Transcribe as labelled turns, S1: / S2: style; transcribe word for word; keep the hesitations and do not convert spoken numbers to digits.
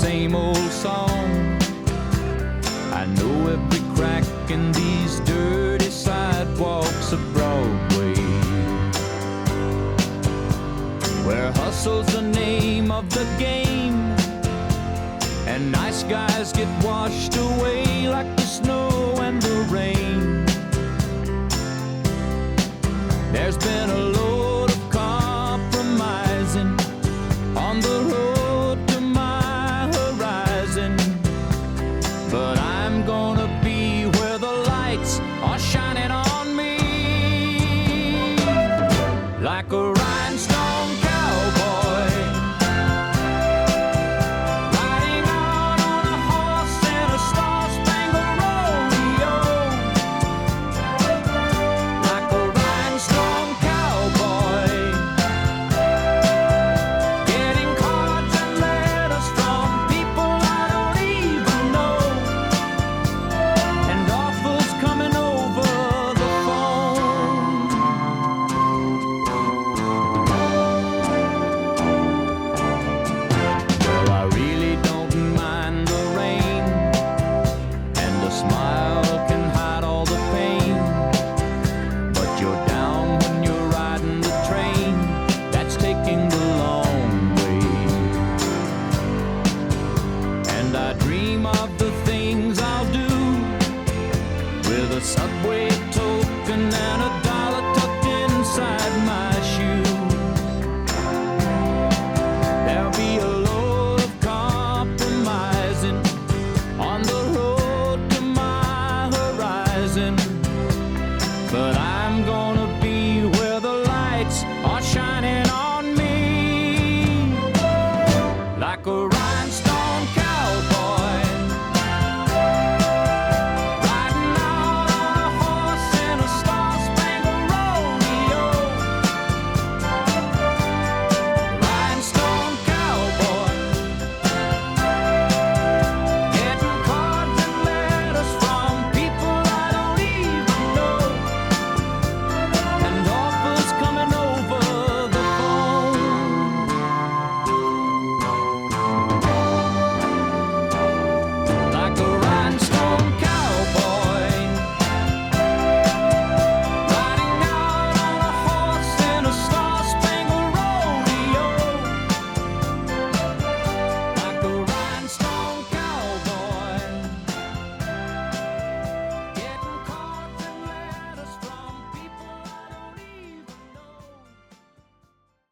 S1: same old song. I know every crack in these dirty sidewalks of Broadway, where hustle's the name of the game, and nice guys get washed away like the snow and the rain. There's been a load of compromising on the road to my horizon, but I'm gonna be where the lights are shining on me, like a rhinestone cowboy, riding out on a horse in a star-spangled rodeo, like a rhinestone cowboy, getting cards and letters from people I don't even know, and offers coming over the phone. Well, I really don't mind the rain, and a smile can hide all the pain, but you're down when you're riding the train that's taking the long way. And I dream of the things I'll do with a subway token and a dollar tucked inside my shoe. There'll be a load of compromising on the road to my horizon, but I'm gonna be where the lights are shining on me, like a rhinestone